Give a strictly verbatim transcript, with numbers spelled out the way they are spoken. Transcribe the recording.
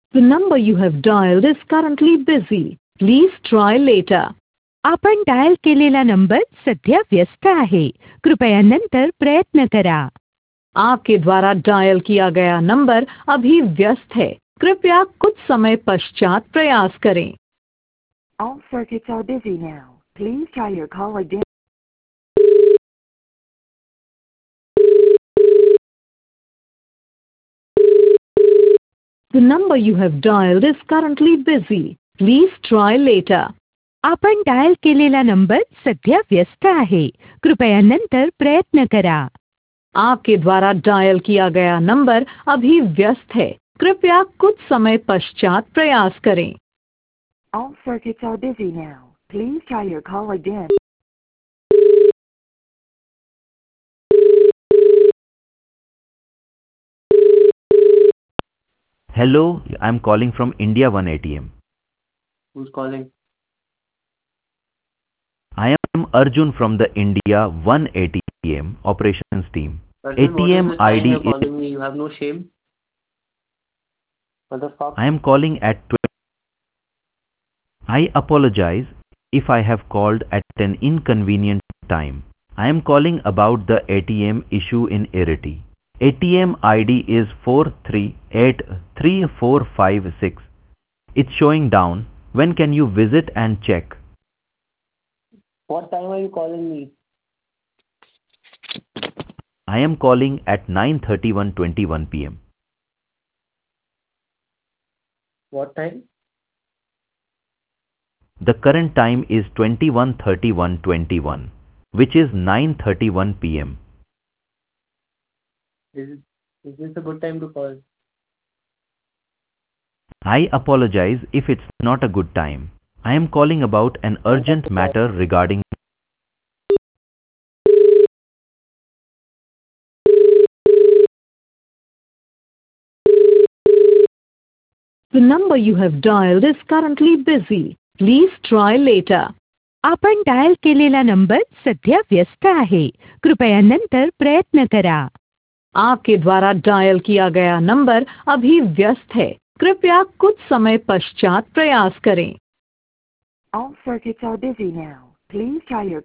The number you have dialed is currently busy. Please try later. आपण dial केलेला number सध्या व्यस्त आहे. कृपया नंतर प्रयत्न करा. आपके द्वारा डायल किया गया नंबर अभी व्यस्त है. कृपया कुछ समय पश्चात प्रयास करें. All circuits are busy now. Please try your call again. The number you have dialed is currently busy. Please try later. आपण डायल केलेला नंबर सध्या व्यस्त आहे. कृपया नंतर प्रयत्न करा. आपके द्वारा डायल किया गया नंबर अभी व्यस्त है. कृपया कुछ समय पश्चात प्रयास करें. All circuits are busy now. Please try your call again. Hello, I'm calling from India one A T M. Who's calling? I am Arjun from the India one A T M operations team. Arjun, what is A T M the time I D you're is calling me? You have no shame? What the fuck? I am calling at twenty. I apologize if I have called at an inconvenient time. I am calling about the A T M issue in Iriti. A T M I D is four three eight three four five six. It's showing down. When can you visit and check? What time are you calling me? I am calling at nine thirty-one twenty-one p m What time? The current time is twenty-one thirty-one twenty-one, which is nine thirty-one p m Is it, is this a good time to call? I apologize if it's not a good time. I am calling about an urgent matter regarding. The number you have dialed is currently busy. Please try later. आपण dial केलेला number सध्या व्यस्त आहे. कृपया नंतर प्रयत्न करा. आपके द्वारा डायल किया गया नंबर अभी व्यस्त है. कृपया कुछ समय पश्चात प्रयास करें. All circuits are busy now. Please try your